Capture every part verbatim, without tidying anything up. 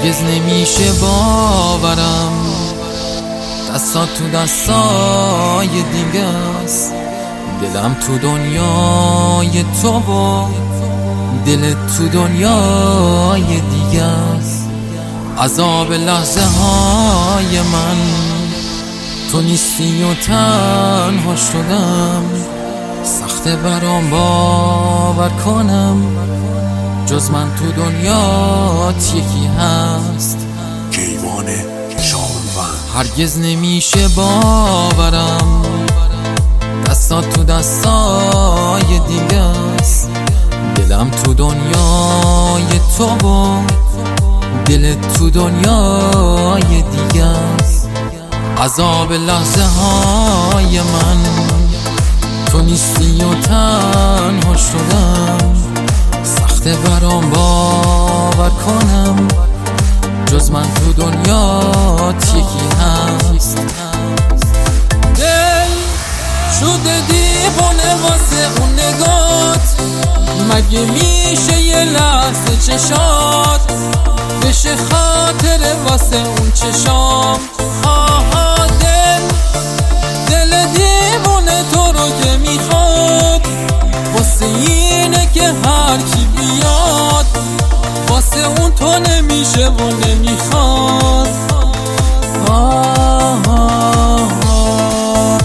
هرگز نمیشه باورم دستات تو دستای دیگه است، دلم تو دنیای تو و دلت تو دنیای دیگه است. عذاب لحظه های من تو نیستی و تنها شدم، سخته برام باور کنم جز من تو دنیات یکی هست. کیوان شاهروند. هرگز نمیشه باورم دستات تو دستای دیگه است، دلم تو دنیای تو و دلت تو دنیای دیگه است. عذاب لحظه های من تو نیستی و تنها شدم، سخته برام باور کنم جز من تو دنیات یکی هست. دل شده دیوانه واسه اون نگات، مگه میشه یه لحظه چشات بشه خاطر واسه اون چشام. آها دل دل دیوانه تو رو که میخواد، واسه اینه که هر کی بیاد واسه اون تو نمیشه و نمیخواد. آه آه آه.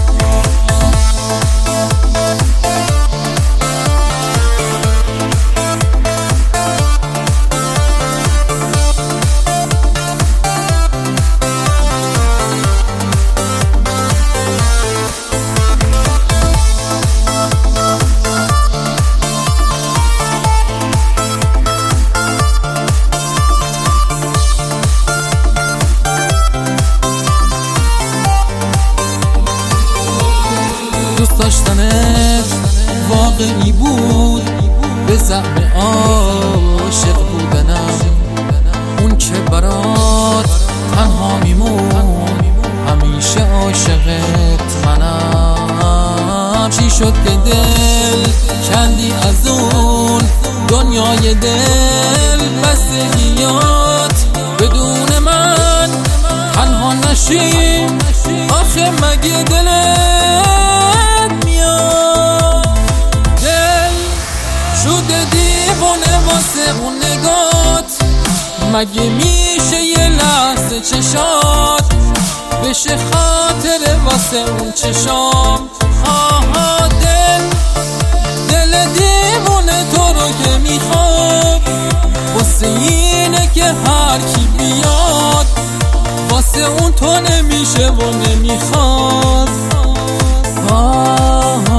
دوست داشتنت واقعی بود، به زعم عاشق بودنم اون که برات تنها میمون، همیشه عاشقت منم. چی شد که دل کندی از اون دنیای دل، بستگیات بدون من تنها نشی آخه مگه دلت میاد. دل شده دیوانه واسه اون نگات، مگه میشه یه لحظه چشات بشه خاطر واسه اون چشام. آها دل دل دیوانه تو رو که میخواد، واسه اینه که هر کی بیاد واسه اون تو نمیشه و نمیخواد. آه